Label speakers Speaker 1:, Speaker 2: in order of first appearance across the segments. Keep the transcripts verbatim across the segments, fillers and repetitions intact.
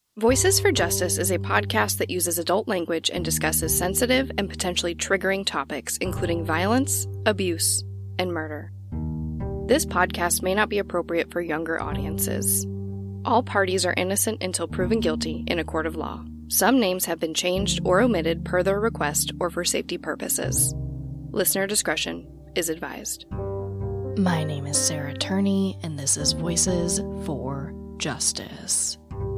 Speaker 1: Voices for Justice is a podcast that uses adult language and discusses sensitive and potentially triggering topics, including violence, abuse, and murder. This podcast may not be appropriate for younger audiences. All parties are innocent until proven guilty in a court of law. Some names have been changed or omitted per their request or for safety purposes. Listener discretion is advised.
Speaker 2: My name is Sarah Turney, and this is Voices for Justice.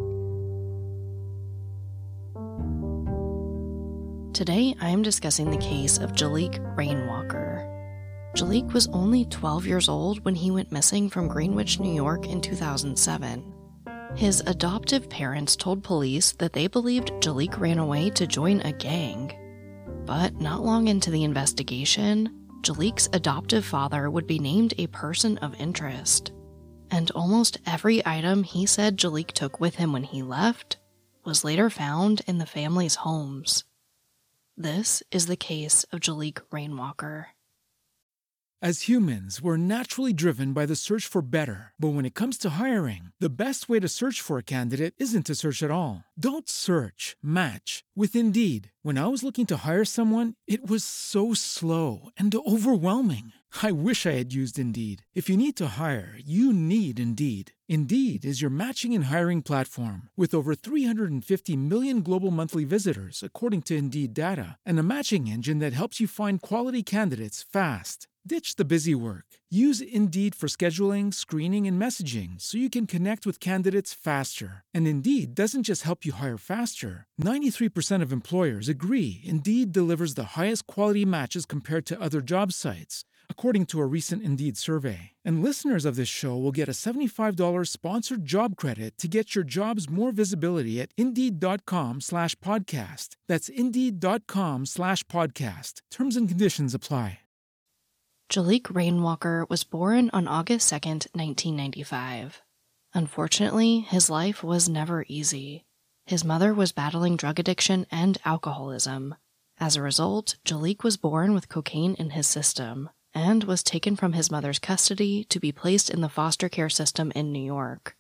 Speaker 2: Today, I am discussing the case of Jaliek Rainwalker. Jaliek was only twelve years old when he went missing from Greenwich, New York in two thousand seven. His adoptive parents told police that they believed Jaliek ran away to join a gang. But not long into the investigation, Jaliek's adoptive father would be named a person of interest. And almost every item he said Jaliek took with him when he left was later found in the family's homes. This is the case of Jaliek Rainwalker.
Speaker 3: As humans, we're naturally driven by the search for better. But when it comes to hiring, the best way to search for a candidate isn't to search at all. Don't search, match with Indeed. When I was looking to hire someone, it was so slow and overwhelming. I wish I had used Indeed. If you need to hire, you need Indeed. Indeed is your matching and hiring platform with over three hundred fifty million global monthly visitors, according to Indeed data, and a matching engine that helps you find quality candidates fast. Ditch the busy work. Use Indeed for scheduling, screening, and messaging so you can connect with candidates faster. And Indeed doesn't just help you hire faster. ninety-three percent of employers agree Indeed delivers the highest quality matches compared to other job sites, according to a recent Indeed survey. And listeners of this show will get a seventy-five dollars sponsored job credit to get your jobs more visibility at Indeed.com slash podcast. That's Indeed.com slash podcast. Terms and conditions apply.
Speaker 2: Jaliek Rainwalker was born on August second, nineteen ninety-five. Unfortunately, his life was never easy. His mother was battling drug addiction and alcoholism. As a result, Jaliek was born with cocaine in his system and was taken from his mother's custody to be placed in the foster care system in New York.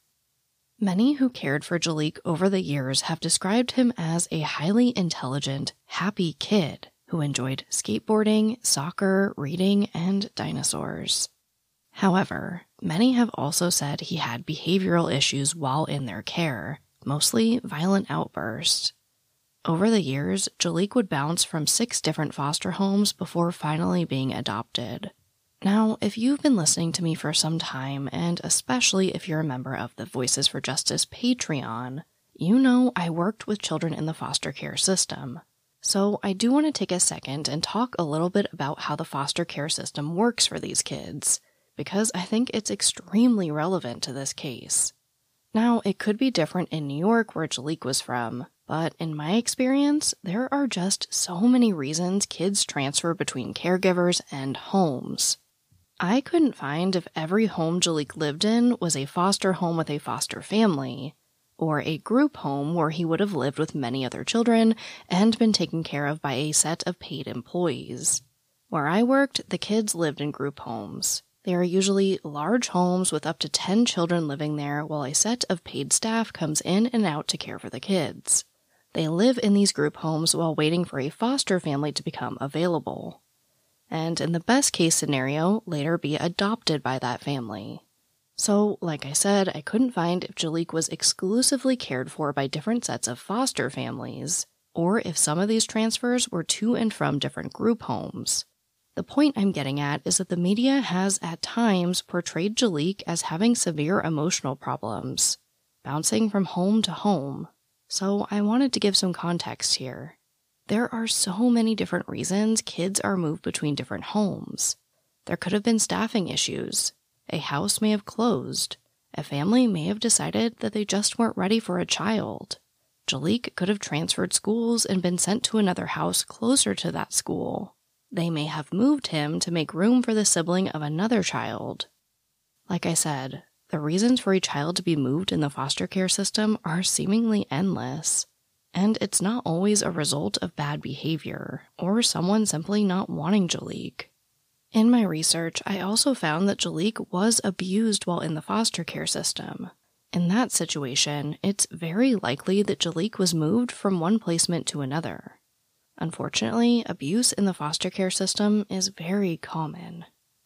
Speaker 2: Many who cared for Jaliek over the years have described him as a highly intelligent, happy kid who enjoyed skateboarding, soccer, reading, and dinosaurs. However, many have also said he had behavioral issues while in their care, mostly violent outbursts. Over the years, Jaliek would bounce from six different foster homes before finally being adopted. Now, if you've been listening to me for some time, and especially if you're a member of the Voices for Justice Patreon, you know I worked with children in the foster care system. So I do want to take a second and talk a little bit about how the foster care system works for these kids, because I think it's extremely relevant to this case. Now, it could be different in New York where Jaliek was from, but in my experience, there are just so many reasons kids transfer between caregivers and homes. I couldn't find if every home Jaliek lived in was a foster home with a foster family, or a group home where he would have lived with many other children and been taken care of by a set of paid employees. Where I worked, the kids lived in group homes. They are usually large homes with up to ten children living there while a set of paid staff comes in and out to care for the kids. They live in these group homes while waiting for a foster family to become available, and in the best case scenario, later be adopted by that family. So, like I said, I couldn't find if Jaliek was exclusively cared for by different sets of foster families, or if some of these transfers were to and from different group homes. The point I'm getting at is that the media has at times portrayed Jaliek as having severe emotional problems, bouncing from home to home. So I wanted to give some context here. There are so many different reasons kids are moved between different homes. There could have been staffing issues. A house may have closed. A family may have decided that they just weren't ready for a child. Jaliek could have transferred schools and been sent to another house closer to that school. They may have moved him to make room for the sibling of another child. Like I said, the reasons for a child to be moved in the foster care system are seemingly endless, and it's not always a result of bad behavior or someone simply not wanting Jaliek. In my research, I also found that Jaliek was abused while in the foster care system. In that situation, it's very likely that Jaliek was moved from one placement to another. Unfortunately, abuse in the foster care system is very common.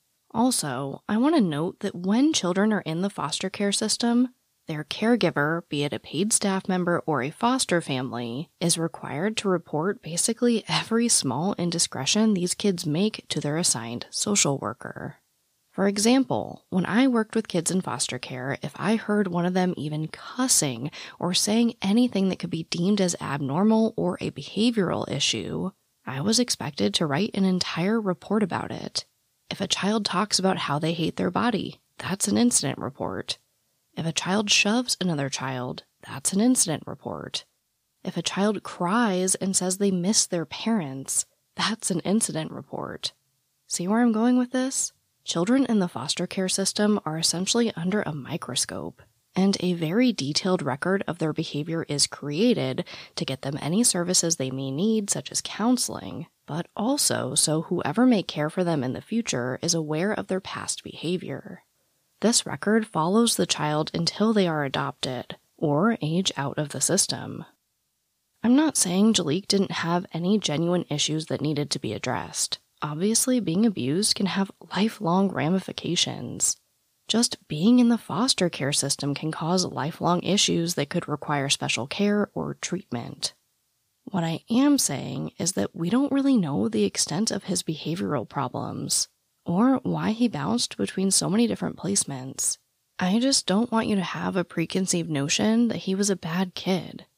Speaker 2: Also, I want to note that when children are in the foster care system, their caregiver, be it a paid staff member or a foster family, is required to report basically every small indiscretion these kids make to their assigned social worker. For example, when I worked with kids in foster care, if I heard one of them even cussing or saying anything that could be deemed as abnormal or a behavioral issue, I was expected to write an entire report about it. If a child talks about how they hate their body, that's an incident report. If a child shoves another child, that's an incident report. If a child cries and says they miss their parents, that's an incident report. See where I'm going with this? Children in the foster care system are essentially under a microscope, and a very detailed record of their behavior is created to get them any services they may need, such as counseling, but also so whoever may care for them in the future is aware of their past behavior. This record follows the child until they are adopted, or age out of the system. I'm not saying Jaliek didn't have any genuine issues that needed to be addressed. Obviously, being abused can have lifelong ramifications. Just being in the foster care system can cause lifelong issues that could require special care or treatment. What I am saying is that we don't really know the extent of his behavioral problems, or why he bounced between so many different placements. I just don't want you to have a preconceived notion that he was a bad kid.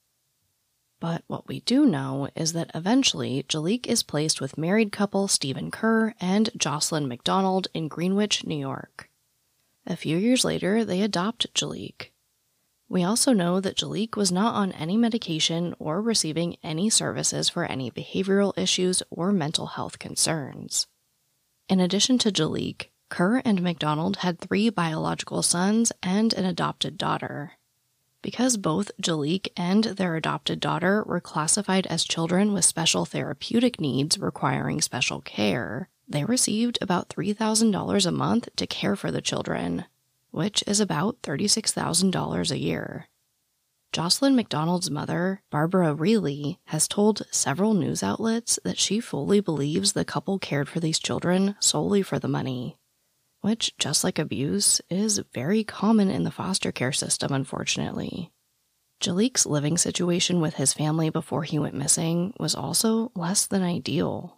Speaker 2: But what we do know is that eventually Jaliek is placed with married couple Stephen Kerr and Jocelyn McDonald in Greenwich, New York. A few years later, they adopt Jaliek. We also know that Jaliek was not on any medication or receiving any services for any behavioral issues or mental health concerns. In addition to Jaliek, Kerr and McDonald had three biological sons and an adopted daughter. Because both Jaliek and their adopted daughter were classified as children with special therapeutic needs requiring special care, they received about three thousand dollars a month to care for the children, which is about thirty-six thousand dollars a year. Jocelyn McDonald's mother, Barbara Reilly, has told several news outlets that she fully believes the couple cared for these children solely for the money, which, just like abuse, is very common in the foster care system, unfortunately. Jaliek's living situation with his family before he went missing was also less than ideal.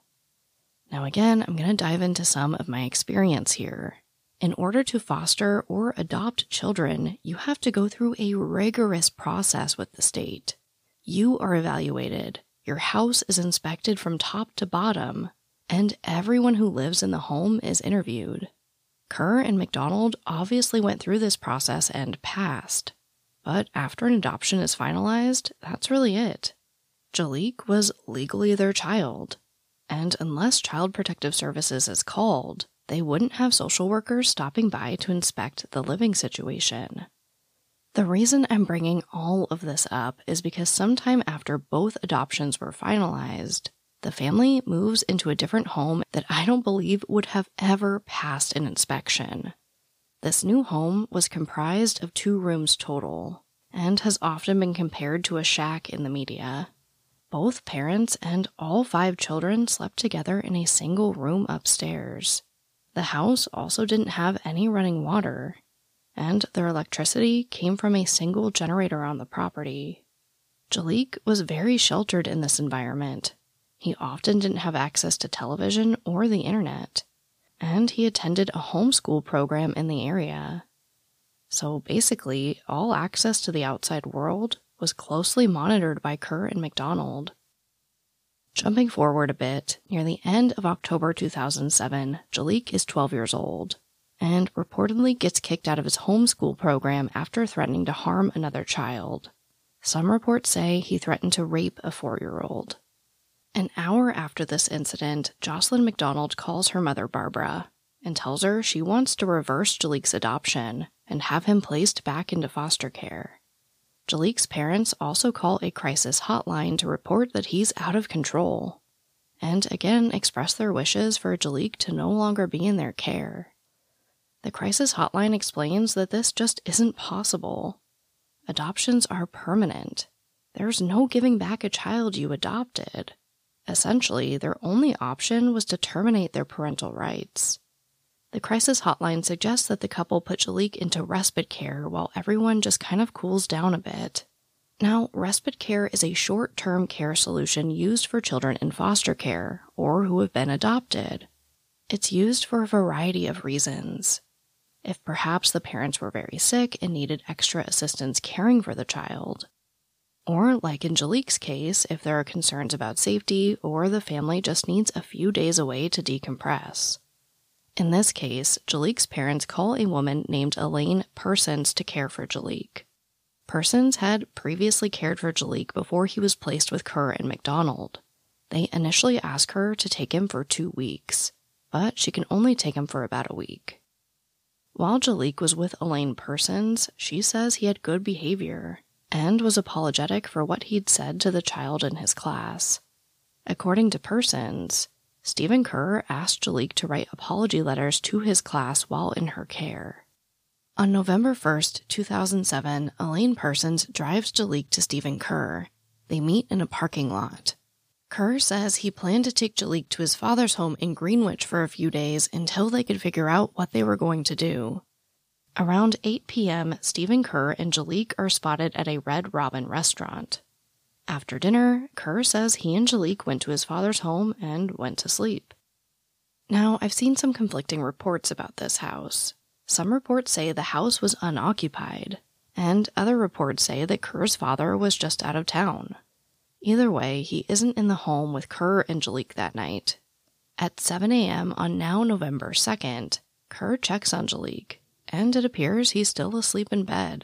Speaker 2: Now again, I'm going to dive into some of my experience here. In order to foster or adopt children, you have to go through a rigorous process with the state. You are evaluated, your house is inspected from top to bottom, and everyone who lives in the home is interviewed. Kerr and McDonald obviously went through this process and passed. But after an adoption is finalized, that's really it. Jaliek was legally their child, and unless Child Protective Services is called, they wouldn't have social workers stopping by to inspect the living situation. The reason I'm bringing all of this up is because sometime after both adoptions were finalized, the family moves into a different home that I don't believe would have ever passed an inspection. This new home was comprised of two rooms total, and has often been compared to a shack in the media. Both parents and all five children slept together in a single room upstairs. The house also didn't have any running water, and their electricity came from a single generator on the property. Jaliek was very sheltered in this environment. He often didn't have access to television or the internet, and he attended a homeschool program in the area. So basically, all access to the outside world was closely monitored by Kerr and McDonald. Jumping forward a bit, near the end of October two thousand seven, Jaliek is twelve years old, and reportedly gets kicked out of his homeschool program after threatening to harm another child. Some reports say he threatened to rape a four-year-old. An hour after this incident, Jocelyn McDonald calls her mother Barbara and tells her she wants to reverse Jaliek's adoption and have him placed back into foster care. Jaliek's parents also call a crisis hotline to report that he's out of control, and again express their wishes for Jaliek to no longer be in their care. The crisis hotline explains that this just isn't possible. adoptions are permanent. There's no giving back a child you adopted. Essentially, their only option was to terminate their parental rights. The crisis hotline suggests that the couple put Jaliek into respite care while everyone just kind of cools down a bit. Now, respite care is a short-term care solution used for children in foster care or who have been adopted. It's used for a variety of reasons. If perhaps the parents were very sick and needed extra assistance caring for the child. Or, like in Jaliek's case, if there are concerns about safety or the family just needs a few days away to decompress. In this case, Jaliek's parents call a woman named Elaine Persons to care for Jaliek. Persons had previously cared for Jaliek before he was placed with Kerr and McDonald. They initially ask her to take him for two weeks, but she can only take him for about a week. While Jaliek was with Elaine Persons, she says he had good behavior and was apologetic for what he'd said to the child in his class. According to Persons, Stephen Kerr asked Jaliek to write apology letters to his class while in her care. On November first, two thousand seven, Elaine Persons drives Jaliek to Stephen Kerr. They meet in a parking lot. Kerr says he planned to take Jaliek to his father's home in Greenwich for a few days until they could figure out what they were going to do. Around eight p.m., Stephen Kerr and Jaliek are spotted at a Red Robin restaurant. After dinner, Kerr says he and Jaliek went to his father's home and went to sleep. Now, I've seen some conflicting reports about this house. Some reports say the house was unoccupied, and other reports say that Kerr's father was just out of town. Either way, he isn't in the home with Kerr and Jaliek that night. At seven a.m. on now November second, Kerr checks on Jaliek, and it appears he's still asleep in bed.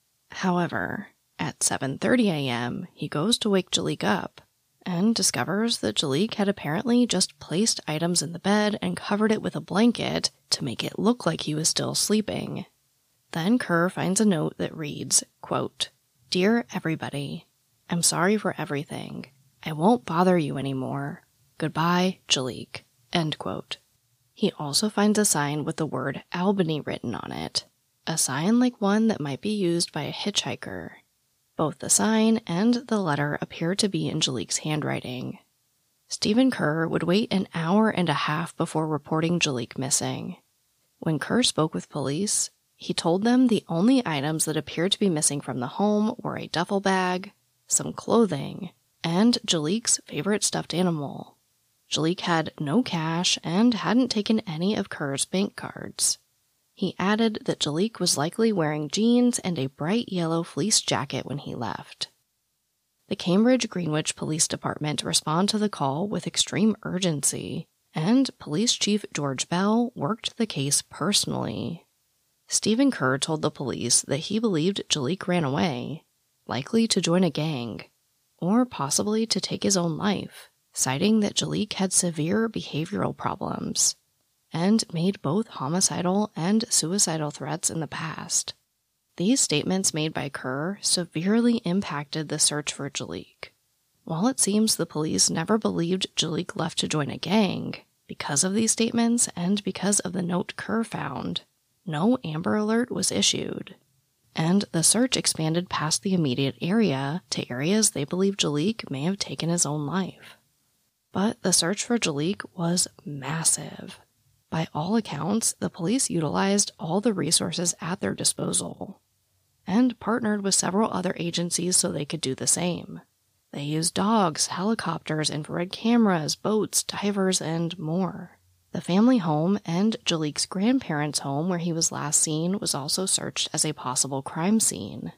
Speaker 2: However, at seven thirty a.m., he goes to wake Jaliek up, and discovers that Jaliek had apparently just placed items in the bed and covered it with a blanket to make it look like he was still sleeping. Then Kerr finds a note that reads, quote, "Dear everybody, I'm sorry for everything. I won't bother you anymore. Goodbye, Jaliek." End quote. He also finds a sign with the word Albany written on it, a sign like one that might be used by a hitchhiker. Both the sign and the letter appear to be in Jaliek's handwriting. Stephen Kerr would wait an hour and a half before reporting Jaliek missing. When Kerr spoke with police, he told them the only items that appeared to be missing from the home were a duffel bag, some clothing, and Jaliek's favorite stuffed animal. Jaliek had no cash and hadn't taken any of Kerr's bank cards. He added that Jaliek was likely wearing jeans and a bright yellow fleece jacket when he left. The Cambridge Greenwich Police Department respond to the call with extreme urgency, and Police Chief George Bell worked the case personally. Stephen Kerr told the police that he believed Jaliek ran away, likely to join a gang, or possibly to take his own life, citing that Jaliek had severe behavioral problems, and made both homicidal and suicidal threats in the past. These statements made by Kerr severely impacted the search for Jaliek. While it seems the police never believed Jaliek left to join a gang, because of these statements and because of the note Kerr found, no Amber Alert was issued, and the search expanded past the immediate area to areas they believe Jaliek may have taken his own life. But the search for Jaliek was massive. By all accounts, the police utilized all the resources at their disposal, and partnered with several other agencies so they could do the same. They used dogs, helicopters, infrared cameras, boats, divers, and more. The family home and Jaliek's grandparents' home where he was last seen was also searched as a possible crime scene.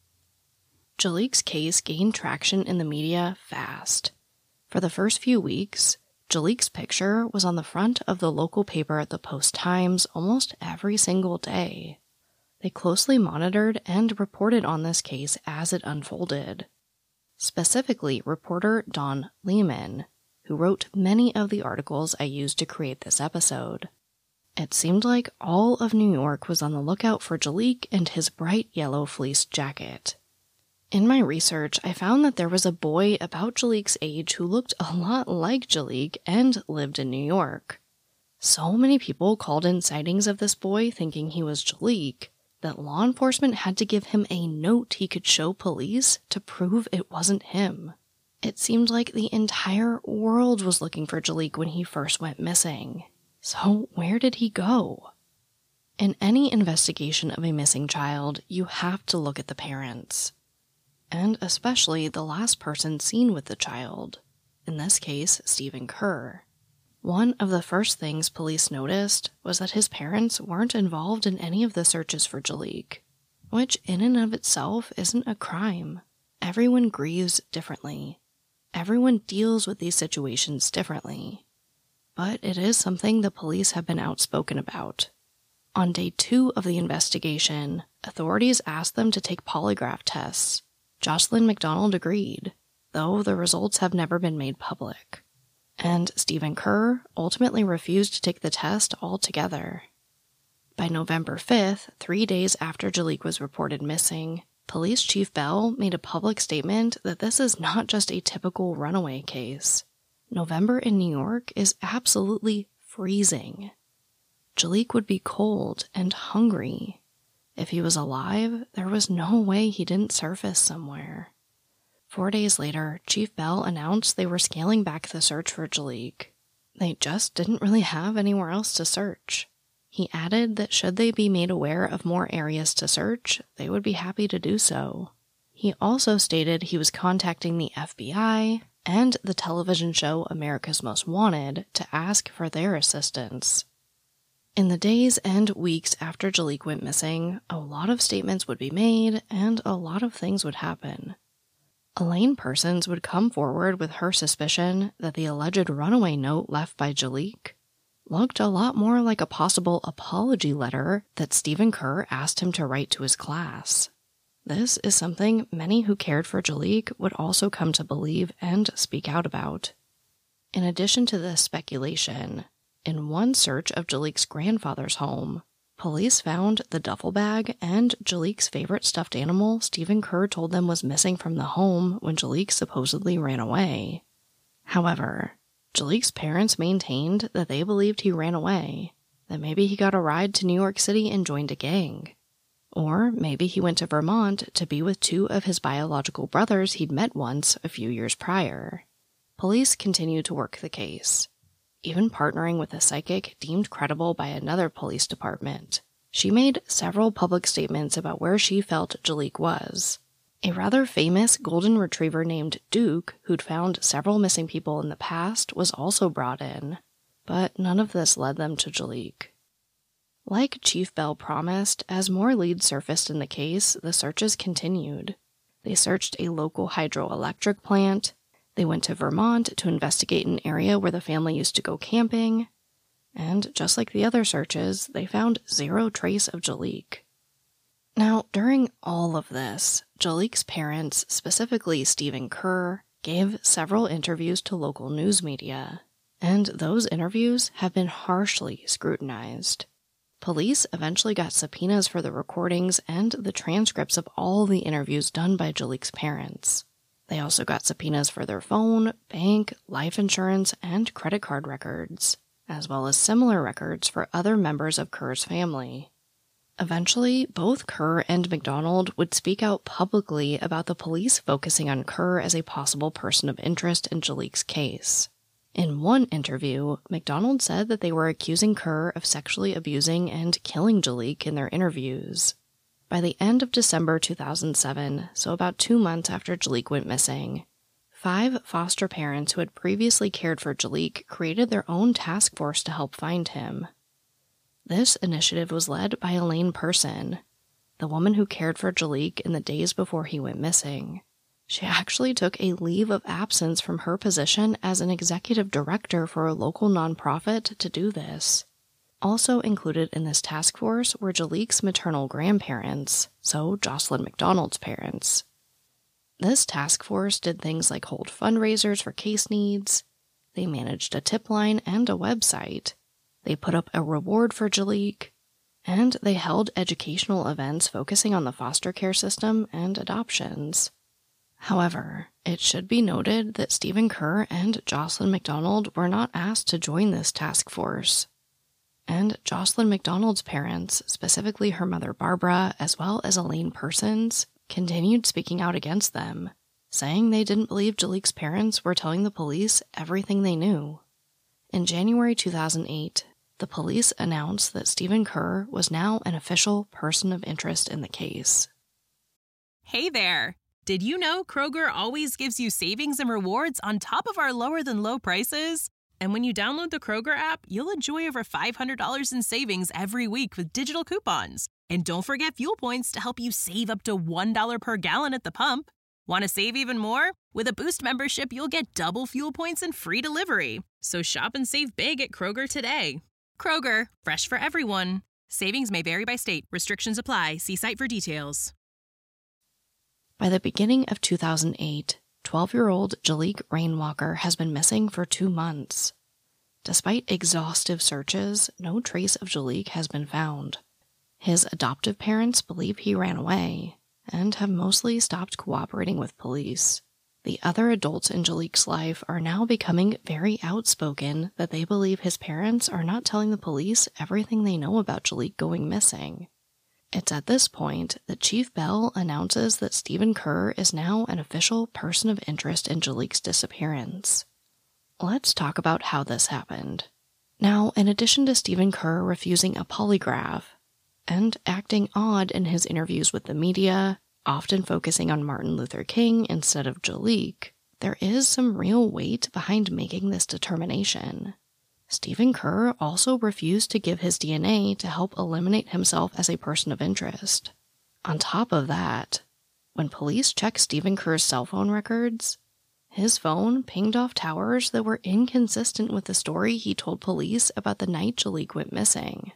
Speaker 2: Jaliek's case gained traction in the media fast. For the first few weeks, Jaliek's picture was on the front of the local paper at the Post-Times almost every single day. They closely monitored and reported on this case as it unfolded. Specifically, reporter Don Lehman, who wrote many of the articles I used to create this episode. It seemed like all of New York was on the lookout for Jaliek and his bright yellow fleece jacket. In my research, I found that there was a boy about Jaliek's age who looked a lot like Jaliek and lived in New York. So many people called in sightings of this boy thinking he was Jaliek that law enforcement had to give him a note he could show police to prove it wasn't him. It seemed like the entire world was looking for Jaliek when he first went missing. So where did he go? In any investigation of a missing child, you have to look at the parents. And especially the last person seen with the child. In this case, Stephen Kerr. One of the first things police noticed was that his parents weren't involved in any of the searches for Jaliek, which in and of itself isn't a crime. Everyone grieves differently. Everyone deals with these situations differently. But it is something the police have been outspoken about. On day two of the investigation, authorities asked them to take polygraph tests. Jocelyn McDonald agreed, though the results have never been made public. And Stephen Kerr ultimately refused to take the test altogether. By November fifth, three days after Jaliek was reported missing, Police Chief Bell made a public statement that this is not just a typical runaway case. November in New York is absolutely freezing. Jaliek would be cold and hungry. If he was alive, there was no way he didn't surface somewhere. Four days later, Chief Bell announced they were scaling back the search for Jaliek. They just didn't really have anywhere else to search. He added that should they be made aware of more areas to search, they would be happy to do so. He also stated he was contacting the F B I and the television show America's Most Wanted to ask for their assistance. In the days and weeks after Jaliek went missing, a lot of statements would be made and a lot of things would happen. Elaine Persons would come forward with her suspicion that the alleged runaway note left by Jaliek looked a lot more like a possible apology letter that Stephen Kerr asked him to write to his class. This is something many who cared for Jaliek would also come to believe and speak out about. In addition to this speculation, in one search of Jaliek's grandfather's home, police found the duffel bag and Jaliek's favorite stuffed animal Stephen Kerr told them was missing from the home when Jaliek supposedly ran away. However, Jaliek's parents maintained that they believed he ran away, that maybe he got a ride to New York City and joined a gang. Or maybe he went to Vermont to be with two of his biological brothers he'd met once a few years prior. Police continued to work the case, even partnering with a psychic deemed credible by another police department. She made several public statements about where she felt Jaliek was. A rather famous golden retriever named Duke, who'd found several missing people in the past, was also brought in, but none of this led them to Jaliek. Like Chief Bell promised, as more leads surfaced in the case, the searches continued. They searched a local hydroelectric plant. They went to Vermont to investigate an area where the family used to go camping. And just like the other searches, they found zero trace of Jaliek. Now, during all of this, Jaliek's parents, specifically Stephen Kerr, gave several interviews to local news media, and those interviews have been harshly scrutinized. Police eventually got subpoenas for the recordings and the transcripts of all the interviews done by Jaliek's parents. They also got subpoenas for their phone, bank, life insurance, and credit card records, as well as similar records for other members of Kerr's family. Eventually, both Kerr and McDonald would speak out publicly about the police focusing on Kerr as a possible person of interest in Jaliek's case. In one interview, McDonald said that they were accusing Kerr of sexually abusing and killing Jaliek in their interviews. By the end of December two thousand seven, so about two months after Jaliek went missing, five foster parents who had previously cared for Jaliek created their own task force to help find him. This initiative was led by Elaine Person, the woman who cared for Jaliek in the days before he went missing. She actually took a leave of absence from her position as an executive director for a local nonprofit to do this. Also included in this task force were Jaliek's maternal grandparents, so Jocelyn McDonald's parents. This task force did things like hold fundraisers for case needs. They managed a tip line and a website. They put up a reward for Jaliek, and they held educational events focusing on the foster care system and adoptions. However, it should be noted that Stephen Kerr and Jocelyn McDonald were not asked to join this task force. And Jocelyn McDonald's parents, specifically her mother Barbara, as well as Elaine Persons, continued speaking out against them, saying they didn't believe Jaliek's parents were telling the police everything they knew. In January two thousand eight, the police announced that Stephen Kerr was now an official person of interest in the case.
Speaker 4: Hey there! Did you know Kroger always gives you savings and rewards on top of our lower-than-low prices? And when you download the Kroger app, you'll enjoy over five hundred dollars in savings every week with digital coupons. And don't forget fuel points to help you save up to one dollar per gallon at the pump. Want to save even more? With a Boost membership, you'll get double fuel points and free delivery. So shop and save big at Kroger today. Kroger, fresh for everyone. Savings may vary by state. Restrictions apply. See site for details.
Speaker 2: By the beginning of two thousand eight, twelve-year-old Jaliek Rainwalker has been missing for two months. Despite exhaustive searches, no trace of Jaliek has been found. His adoptive parents believe he ran away and have mostly stopped cooperating with police. The other adults in Jaliek's life are now becoming very outspoken that they believe his parents are not telling the police everything they know about Jaliek going missing. It's at this point that Chief Bell announces that Stephen Kerr is now an official person of interest in Jaliek's disappearance. Let's talk about how this happened. Now, in addition to Stephen Kerr refusing a polygraph and acting odd in his interviews with the media, often focusing on Martin Luther King instead of Jaliek, there is some real weight behind making this determination. Stephen Kerr also refused to give his D N A to help eliminate himself as a person of interest. On top of that, when police checked Stephen Kerr's cell phone records, his phone pinged off towers that were inconsistent with the story he told police about the night Jaliek went missing.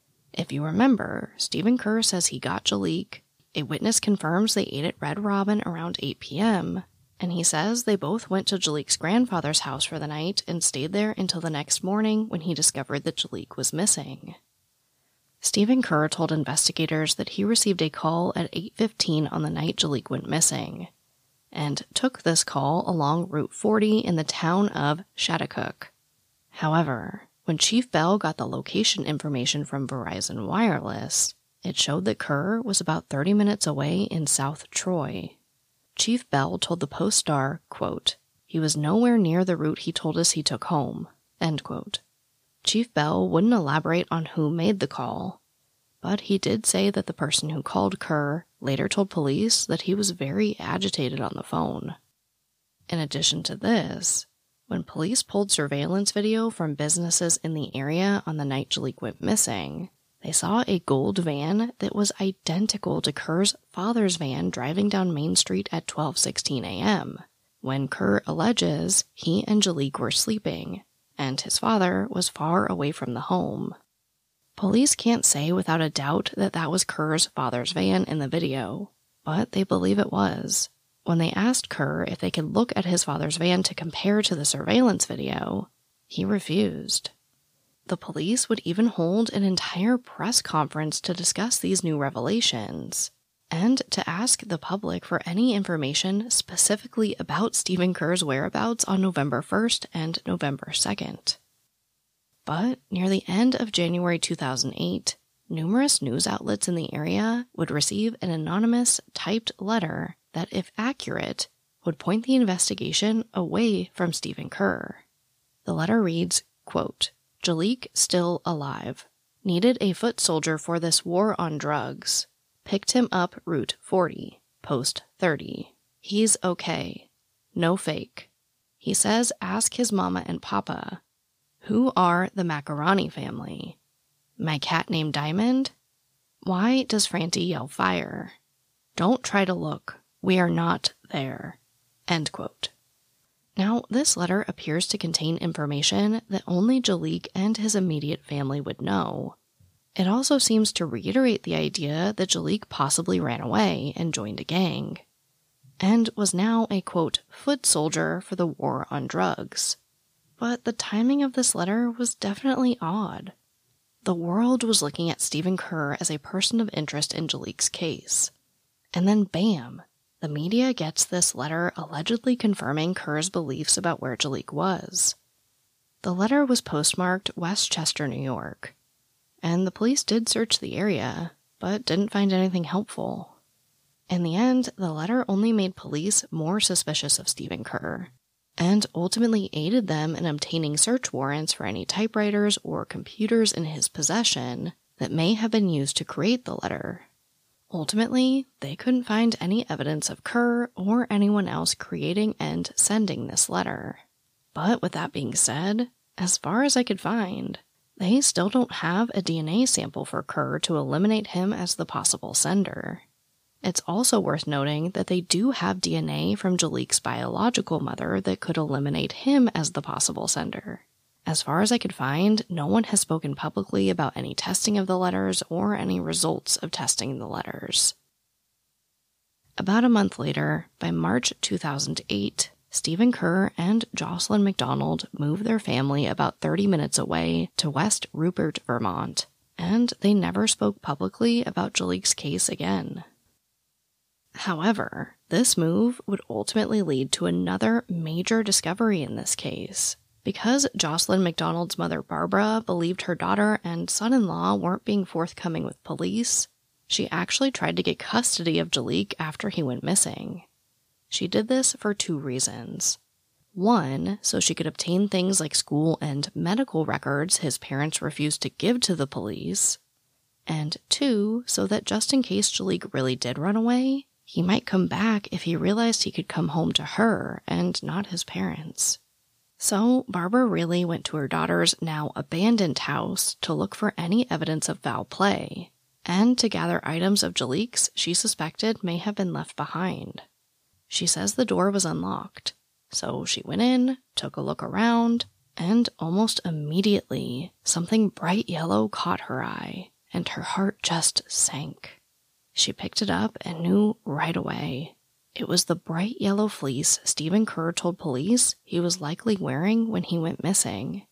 Speaker 2: If you remember, Stephen Kerr says he got Jaliek, a witness confirms they ate at Red Robin around eight p.m., and he says they both went to Jaliek's grandfather's house for the night and stayed there until the next morning when he discovered that Jaliek was missing. Stephen Kerr told investigators that he received a call at eight fifteen on the night Jaliek went missing, and took this call along Route forty in the town of Shattuck. However, when Chief Bell got the location information from Verizon Wireless, it showed that Kerr was about thirty minutes away in South Troy. Chief Bell told the Post-Star, quote, "He was nowhere near the route he told us he took home," end quote. Chief Bell wouldn't elaborate on who made the call, but he did say that the person who called Kerr later told police that he was very agitated on the phone. In addition to this, when police pulled surveillance video from businesses in the area on the night Jaliek went missing, they saw a gold van that was identical to Kerr's father's van driving down Main Street at twelve sixteen a.m., when Kerr alleges he and Jaliek were sleeping, and his father was far away from the home. Police can't say without a doubt that that was Kerr's father's van in the video, but they believe it was. When they asked Kerr if they could look at his father's van to compare to the surveillance video, he refused. The police would even hold an entire press conference to discuss these new revelations, and to ask the public for any information specifically about Stephen Kerr's whereabouts on November first and November second. But near the end of January two thousand eight, numerous news outlets in the area would receive an anonymous typed letter that, if accurate, would point the investigation away from Stephen Kerr. The letter reads, quote, "Jaliek still alive. Needed a foot soldier for this war on drugs. Picked him up Route forty, Post thirty. He's okay. No fake. He says ask his mama and papa. Who are the Macaroni family? My cat named Diamond? Why does Franti yell fire? Don't try to look. We are not there." End quote. Now, this letter appears to contain information that only Jaliek and his immediate family would know. It also seems to reiterate the idea that Jaliek possibly ran away and joined a gang, and was now a, quote, foot soldier for the war on drugs. But the timing of this letter was definitely odd. The world was looking at Stephen Kerr as a person of interest in Jaliek's case. And then bam! The media gets this letter allegedly confirming Kerr's beliefs about where Jaliek was. The letter was postmarked Westchester, New York, and the police did search the area, but didn't find anything helpful. In the end, the letter only made police more suspicious of Stephen Kerr, and ultimately aided them in obtaining search warrants for any typewriters or computers in his possession that may have been used to create the letter. Ultimately, they couldn't find any evidence of Kerr or anyone else creating and sending this letter. But with that being said, as far as I could find, they still don't have a D N A sample for Kerr to eliminate him as the possible sender. It's also worth noting that they do have D N A from Jaliek's biological mother that could eliminate him as the possible sender. As far as I could find, no one has spoken publicly about any testing of the letters or any results of testing the letters. About a month later, by March two thousand eight, Stephen Kerr and Jocelyn McDonald moved their family about thirty minutes away to West Rupert, Vermont, and they never spoke publicly about Jaliek's case again. However, this move would ultimately lead to another major discovery in this case. Because Jocelyn McDonald's mother Barbara believed her daughter and son-in-law weren't being forthcoming with police, she actually tried to get custody of Jaliek after he went missing. She did this for two reasons. One, so she could obtain things like school and medical records his parents refused to give to the police. And two, so that just in case Jaliek really did run away, he might come back if he realized he could come home to her and not his parents. So Barbara really went to her daughter's now abandoned house to look for any evidence of foul play, and to gather items of Jaliek's she suspected may have been left behind. She says the door was unlocked, so she went in, took a look around, and almost immediately something bright yellow caught her eye, and her heart just sank. She picked it up and knew right away. It was the bright yellow fleece Stephen Kerr told police he was likely wearing when he went missing.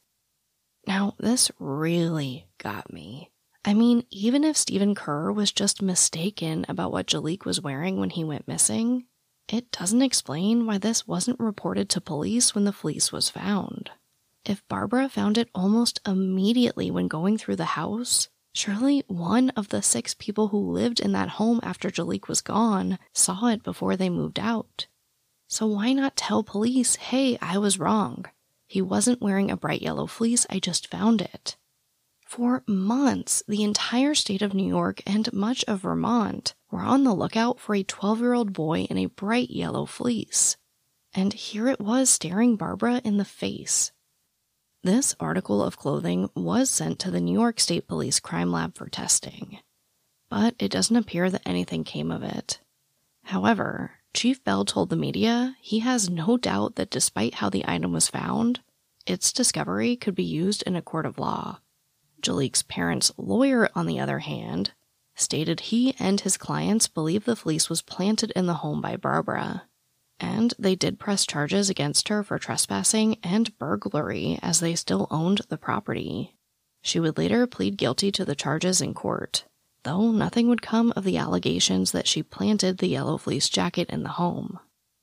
Speaker 2: Now, this really got me. I mean, even if Stephen Kerr was just mistaken about what Jaliek was wearing when he went missing, it doesn't explain why this wasn't reported to police when the fleece was found. If Barbara found it almost immediately when going through the house, surely one of the six people who lived in that home after Jaliek was gone saw it before they moved out. So why not tell police, hey, I was wrong. He wasn't wearing a bright yellow fleece, I just found it. For months, the entire state of New York and much of Vermont were on the lookout for a twelve-year-old boy in a bright yellow fleece. And here it was staring Barbara in the face. This article of clothing was sent to the New York State Police Crime Lab for testing, but it doesn't appear that anything came of it. However, Chief Bell told the media he has no doubt that despite how the item was found, its discovery could be used in a court of law. Jaliek's parents' lawyer, on the other hand, stated he and his clients believe the fleece was planted in the home by Barbara, and they did press charges against her for trespassing and burglary as they still owned the property. She would later plead guilty to the charges in court, though nothing would come of the allegations that she planted the yellow fleece jacket in the home.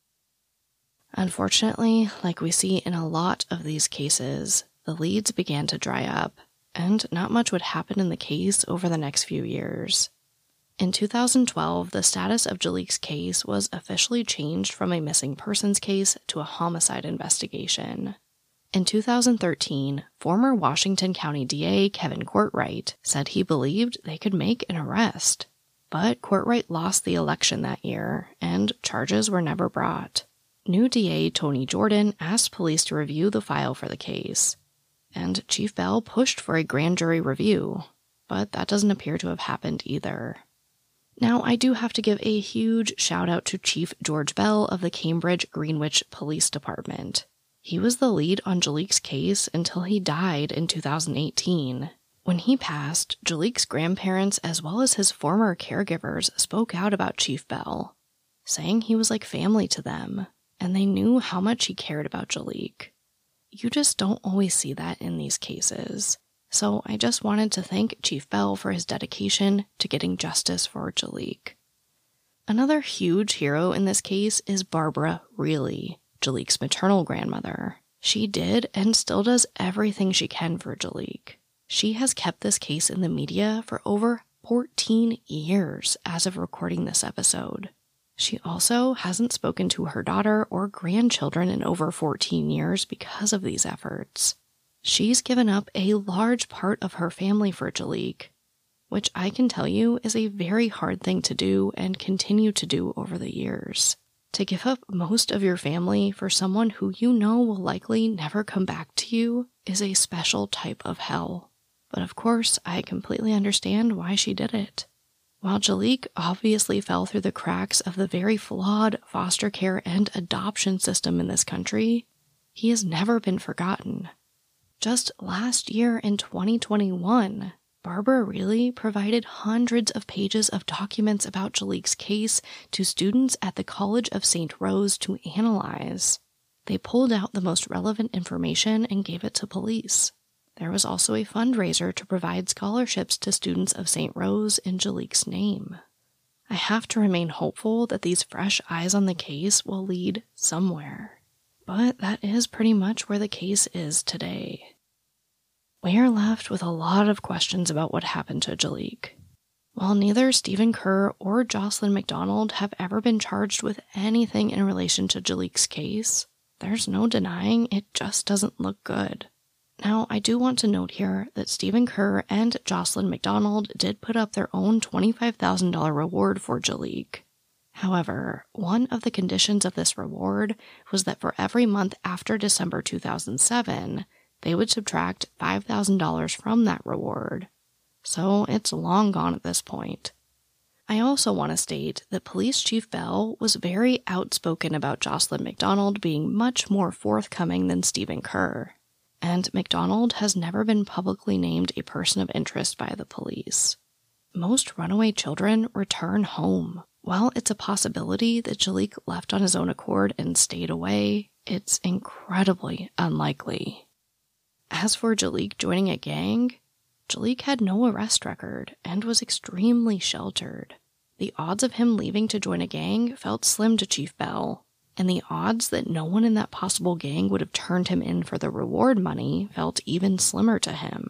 Speaker 2: Unfortunately, like we see in a lot of these cases, the leads began to dry up, and not much would happen in the case over the next few years. In two thousand twelve, the status of Jaliek's case was officially changed from a missing persons case to a homicide investigation. In two thousand thirteen, former Washington County D A Kevin Courtright said he believed they could make an arrest. But Courtright lost the election that year, and charges were never brought. New D A Tony Jordan asked police to review the file for the case, and Chief Bell pushed for a grand jury review, but that doesn't appear to have happened either. Now, I do have to give a huge shout out to Chief George Bell of the Cambridge Greenwich Police Department. He was the lead on Jaliek's case until he died in two thousand eighteen. When he passed, Jaliek's grandparents as well as his former caregivers spoke out about Chief Bell, saying he was like family to them, and they knew how much he cared about Jaliek. You just don't always see that in these cases. So I just wanted to thank Chief Bell for his dedication to getting justice for Jaliek. Another huge hero in this case is Barbara Reilly, Jaliek's maternal grandmother. She did and still does everything she can for Jaliek. She has kept this case in the media for over fourteen years as of recording this episode. She also hasn't spoken to her daughter or grandchildren in over fourteen years because of these efforts. She's given up a large part of her family for Jaliek, which I can tell you is a very hard thing to do and continue to do over the years. To give up most of your family for someone who you know will likely never come back to you is a special type of hell. But of course, I completely understand why she did it. While Jaliek obviously fell through the cracks of the very flawed foster care and adoption system in this country, he has never been forgotten. Just last year in twenty twenty-one, Barbara Reilly provided hundreds of pages of documents about Jaliek's case to students at the College of Saint Rose to analyze. They pulled out the most relevant information and gave it to police. There was also a fundraiser to provide scholarships to students of Saint Rose in Jaliek's name. I have to remain hopeful that these fresh eyes on the case will lead somewhere. But that is pretty much where the case is today. We are left with a lot of questions about what happened to Jaliek. While neither Stephen Kerr or Jocelyn McDonald have ever been charged with anything in relation to Jaliek's case, there's no denying it just doesn't look good. Now, I do want to note here that Stephen Kerr and Jocelyn McDonald did put up their own twenty-five thousand dollars reward for Jaliek. However, one of the conditions of this reward was that for every month after December two thousand seven, they would subtract five thousand dollars from that reward. So it's long gone at this point. I also want to state that Police Chief Bell was very outspoken about Jocelyn McDonald being much more forthcoming than Stephen Kerr, and McDonald has never been publicly named a person of interest by the police. Most runaway children return home. While it's a possibility that Jaliek left on his own accord and stayed away, it's incredibly unlikely. As for Jaliek joining a gang, Jaliek had no arrest record and was extremely sheltered. The odds of him leaving to join a gang felt slim to Chief Bell, and the odds that no one in that possible gang would have turned him in for the reward money felt even slimmer to him.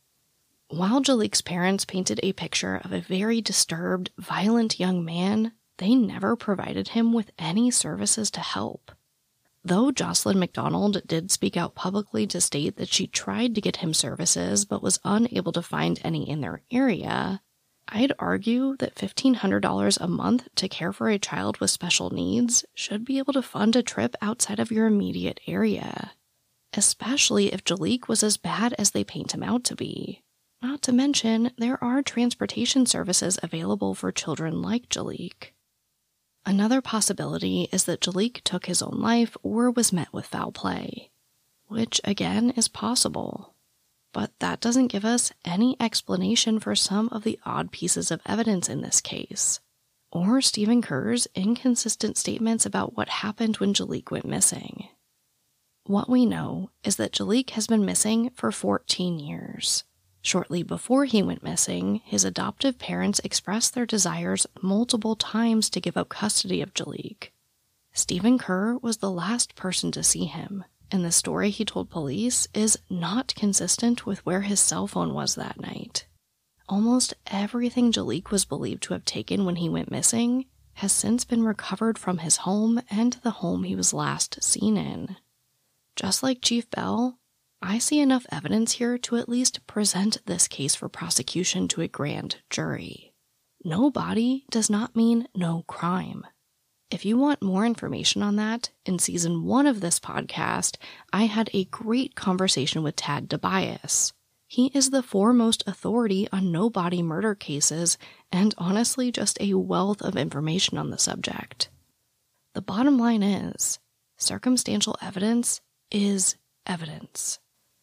Speaker 2: While Jaliek's parents painted a picture of a very disturbed, violent young man, they never provided him with any services to help. Though Jocelyn McDonald did speak out publicly to state that she tried to get him services but was unable to find any in their area, I'd argue that fifteen hundred dollars a month to care for a child with special needs should be able to fund a trip outside of your immediate area, especially if Jaliek was as bad as they paint him out to be. Not to mention, there are transportation services available for children like Jaliek. Another possibility is that Jaliek took his own life or was met with foul play, which again is possible. But that doesn't give us any explanation for some of the odd pieces of evidence in this case, or Stephen Kerr's inconsistent statements about what happened when Jaliek went missing. What we know is that Jaliek has been missing for fourteen years. Shortly before he went missing, his adoptive parents expressed their desires multiple times to give up custody of Jaliek. Stephen Kerr was the last person to see him, and the story he told police is not consistent with where his cell phone was that night. Almost everything Jaliek was believed to have taken when he went missing has since been recovered from his home and the home he was last seen in. Just like Chief Bell, I see enough evidence here to at least present this case for prosecution to a grand jury. No body does not mean no crime. If you want more information on that, in season one of this podcast, I had a great conversation with Tad DeBias. He is the foremost authority on no-body murder cases and honestly just a wealth of information on the subject. The bottom line is, circumstantial evidence is evidence.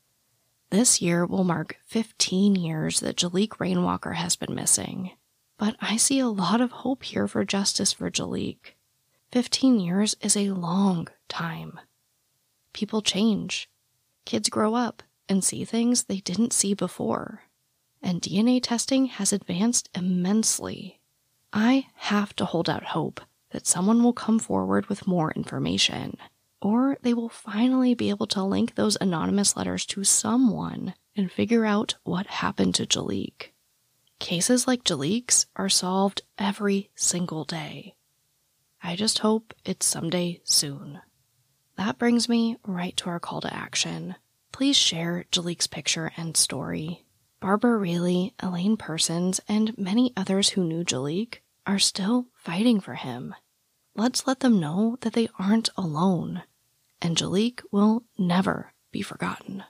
Speaker 2: This year will mark fifteen years that Jaliek Rainwalker has been missing, but I see a lot of hope here for justice for Jaliek. Fifteen years is a long time. People change. Kids grow up and see things they didn't see before. And D N A testing has advanced immensely. I have to hold out hope that someone will come forward with more information. or they will finally be able to link those anonymous letters to someone and figure out what happened to Jaliek. Cases like Jaliek's are solved every single day. I just hope it's someday soon. That brings me right to our call to action. Please share Jaliek's picture and story. Barbara Raley, Elaine Persons, and many others who knew Jaliek are still fighting for him. Let's let them know that they aren't alone, and Jaliek will never be forgotten.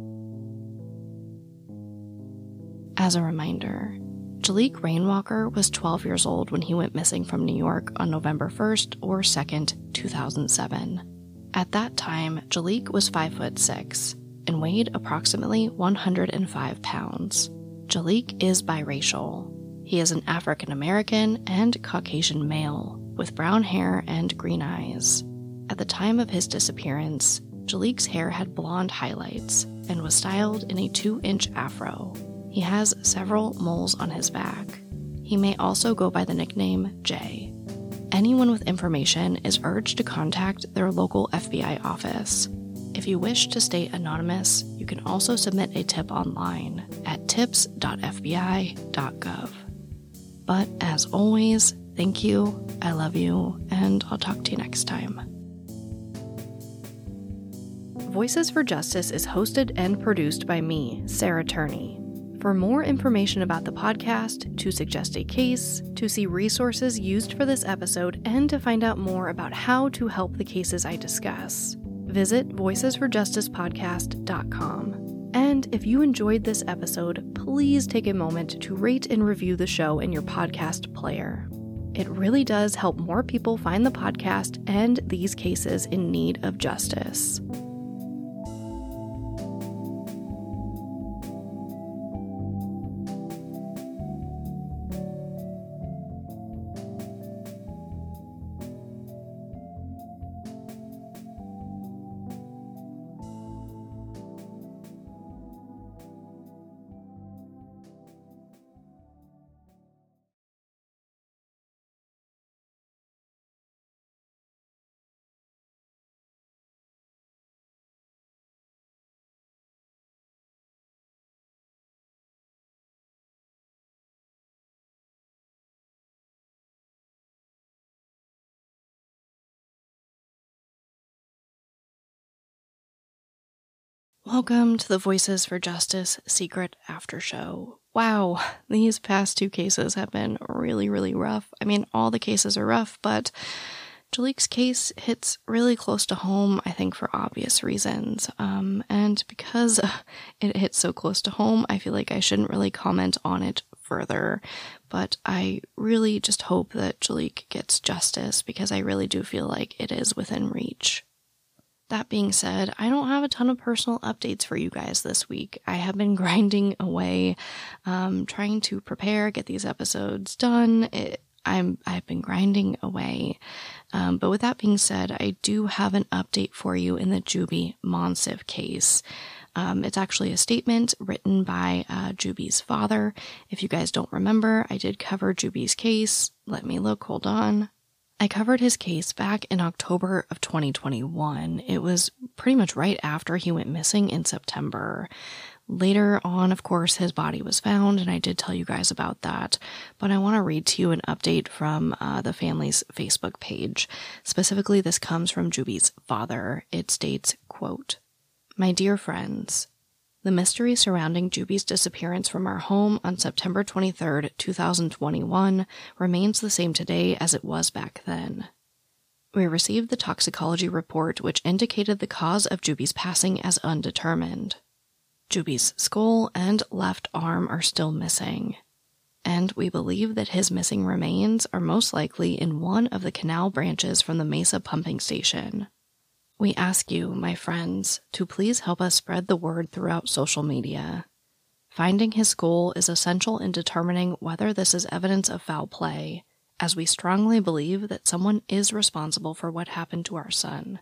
Speaker 2: As a reminder, Jaliek Rainwalker was twelve years old when he went missing from New York on November first or second, two thousand seven. At that time, Jaliek was five foot six and weighed approximately one hundred five pounds. Jaliek is biracial. He is an African American and Caucasian male with brown hair and green eyes. At the time of his disappearance, Jaliek's hair had blonde highlights and was styled in a two-inch afro. He has several moles on his back. He may also go by the nickname Jay. Anyone with information is urged to contact their local F B I office. If you wish to stay anonymous, you can also submit a tip online at tips dot f b i dot gov. But as always, thank you, I love you, and I'll talk to you next time.
Speaker 1: Voices for Justice is hosted and produced by me, Sarah Turney. For more information about the podcast, to suggest a case, to see resources used for this episode, and to find out more about how to help the cases I discuss, visit voices for justice podcast dot com. And if you enjoyed this episode, please take a moment to rate and review the show in your podcast player. It really does help more people find the podcast and these cases in need of justice.
Speaker 2: Welcome to the Voices for Justice Secret After Show. Wow, these past two cases have been really, really rough. I mean, all the cases are rough, but Jaliek's case hits really close to home, I think, for obvious reasons. Um, and because it hits so close to home, I feel like I shouldn't really comment on it further. But I really just hope that Jaliek gets justice, because I really do feel like it is within reach. That being said, I don't have a ton of personal updates for you guys this week. I have been grinding away, um, trying to prepare, get these episodes done. It, I'm, I've been grinding away. Um, but with that being said, I do have an update for you in the Juby Monsif case. Um, it's actually a statement written by uh, Juby's father. If you guys don't remember, I did cover Juby's case. Let me look, hold on. I covered his case back in October of twenty twenty-one. It was pretty much right after he went missing in September. Later on, of course, his body was found, and I did tell you guys about that. But I want to read to you an update from uh, the family's Facebook page. Specifically, this comes from Juby's father. It states, quote, "My dear friends, the mystery surrounding Juby's disappearance from our home on September twenty-third, two thousand twenty-one remains the same today as it was back then. We received the toxicology report which indicated the cause of Juby's passing as undetermined. Juby's skull and left arm are still missing, and we believe that his missing remains are most likely in one of the canal branches from the Mesa pumping station. We ask you, my friends, to please help us spread the word throughout social media. Finding his skull is essential in determining whether this is evidence of foul play, as we strongly believe that someone is responsible for what happened to our son.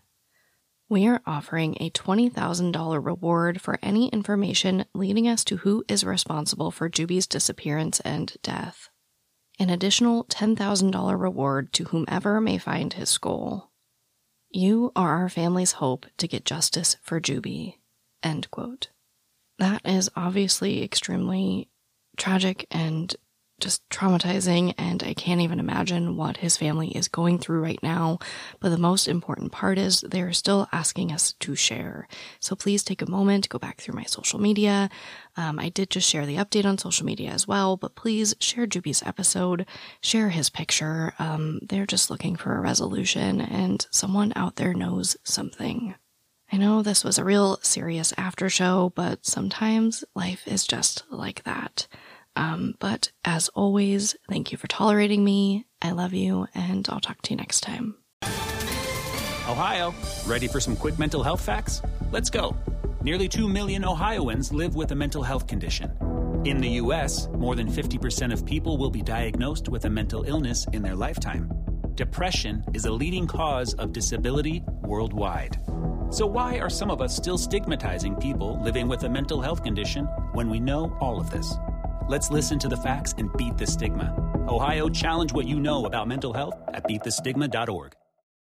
Speaker 2: We are offering a twenty thousand dollars reward for any information leading us to who is responsible for Juby's disappearance and death. An additional ten thousand dollars reward to whomever may find his skull. You are our family's hope to get justice for Juby. End quote. That is obviously extremely tragic and just traumatizing, and I can't even imagine what his family is going through right now. But the most important part is they're still asking us to share. So please take a moment, go back through my social media. Um, I did just share the update on social media as well, but please share Juby's episode, share his picture. Um, they're just looking for a resolution, and someone out there knows something. I know this was a real serious after show, but sometimes life is just like that. Um, but as always, thank you for tolerating me. I love you, and I'll talk to you next time.
Speaker 5: Ohio, ready for some quick mental health facts? Let's go. Nearly two million Ohioans live with a mental health condition. In the U S, more than fifty percent of people will be diagnosed with a mental illness in their lifetime. Depression is a leading cause of disability worldwide. So why are some of us still stigmatizing people living with a mental health condition when we know all of this? Let's listen to the facts and beat the stigma. Ohio, challenge what you know about mental health at beat the stigma dot org.